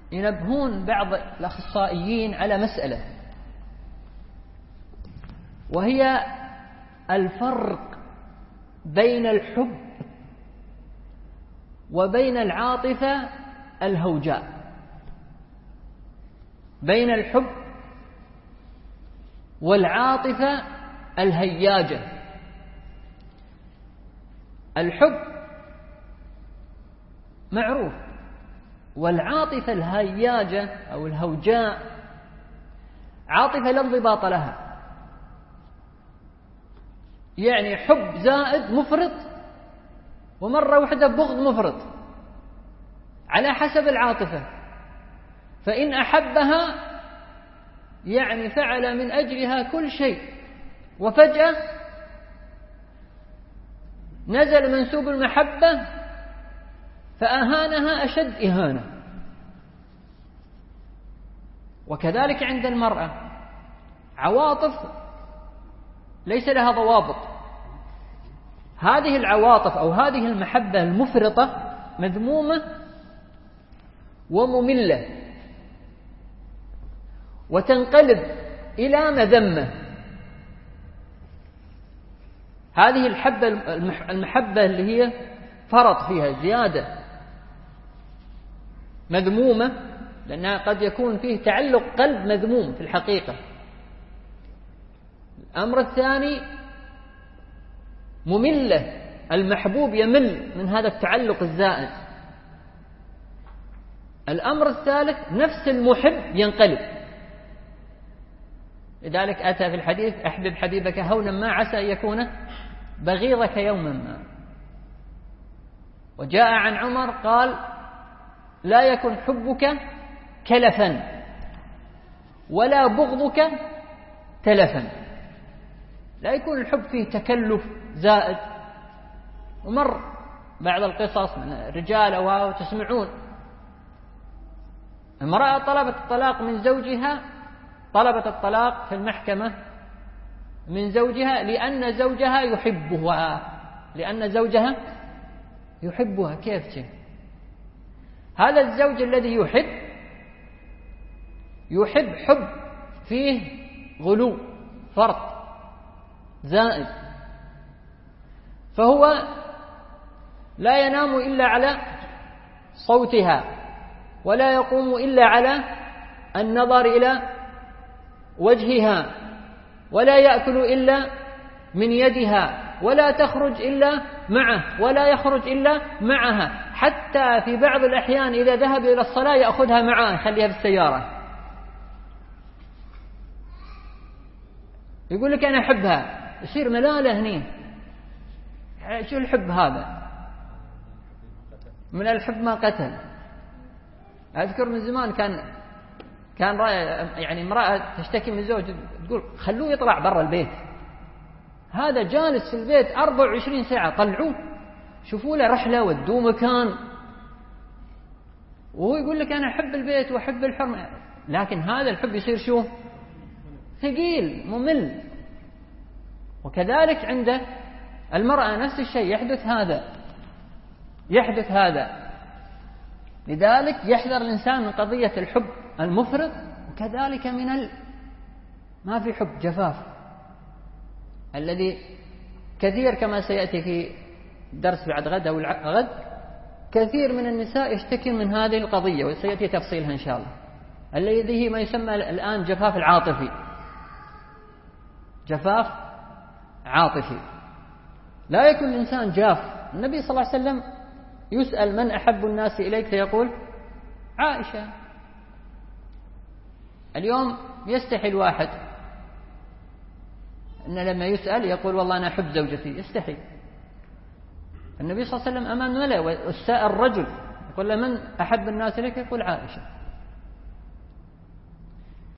ينبهون بعض الأخصائيين على مسألة، وهي الفرق بين الحب وبين العاطفة الهوجاء. بين الحب والعاطفة الهياجة. الحب معروف، والعاطفة الهياجة أو الهوجاء عاطفة لا انضباط لها، يعني حب زائد مفرط، ومرة واحدة بغض مفرط على حسب العاطفة. فإن أحبها يعني فعل من أجلها كل شيء، وفجأة نزل منسوب المحبة فأهانها أشد إهانة. وكذلك عند المرأة عواطف ليس لها ضوابط. هذه العواطف أو هذه المحبة المفرطة مذمومة ومملة، وتنقلب إلى مذمة. هذه المحبة اللي هي فرط فيها زيادة مذمومة، لأنها قد يكون فيه تعلق قلب مذموم في الحقيقة. الأمر الثاني مملة، المحبوب يمل من هذا التعلق الزائد. الأمر الثالث نفس المحب ينقلب. لذلك أتى في الحديث: أحبب حبيبك هونا ما عسى أن يكون بغيضك يوما ما. وجاء عن عمر قال: لا يكن حبك كلفا ولا بغضك تلفا. لا يكون الحب فيه تكلف زائد. ومر بعض القصص من الرجال وتسمعون امرأة طلبت الطلاق من زوجها، طلبت الطلاق في المحكمة من زوجها لأن زوجها يحبها، لأن زوجها يحبها. كيف شيء؟ هذا الزوج الذي يحب حب فيه غلو فرط زائد، فهو لا ينام إلا على صوتها، ولا يقوم إلا على النظر إلى وجهها، ولا يأكل إلا من يدها، ولا تخرج إلا معه، ولا يخرج إلا معها. حتى في بعض الأحيان إذا ذهب إلى الصلاة يأخذها معه، يخليها في السيارة. يقول لك أنا أحبها، يصير ملالة هني. شو الحب هذا؟ من الحب ما قتل. أذكر من زمان كان يعني امرأة تشتكي من زوج، تقول خلوه يطلع برا البيت، هذا جالس في البيت 24 ساعة، طلعوه شوفوا له رحلة ودوه مكان. وهو يقول لك أنا أحب البيت وأحب الحرمة، لكن هذا الحب يصير شو؟ ثقيل ممل. وكذلك عند المرأة نفس الشيء، يحدث هذا. لذلك يحذر الإنسان من قضية الحب المفرط، وكذلك من ما في حب جفاف، الذي كثير كما سيأتي في درس بعد غد أو غد، كثير من النساء يشتكي من هذه القضية، وسيأتي تفصيلها إن شاء الله، الذي هي ما يسمى الآن جفاف العاطفي. جفاف عاطفي. لا يكون الإنسان جاف. النبي صلى الله عليه وسلم يسأل من أحب الناس إليك فيقول عائشة. اليوم يستحي الواحد أن لما يسأل يقول والله أنا أحب زوجتي، يستحي. النبي صلى الله عليه وسلم أمام ملأ، والسائل الرجل يقول له من أحب الناس إليك يقول عائشة.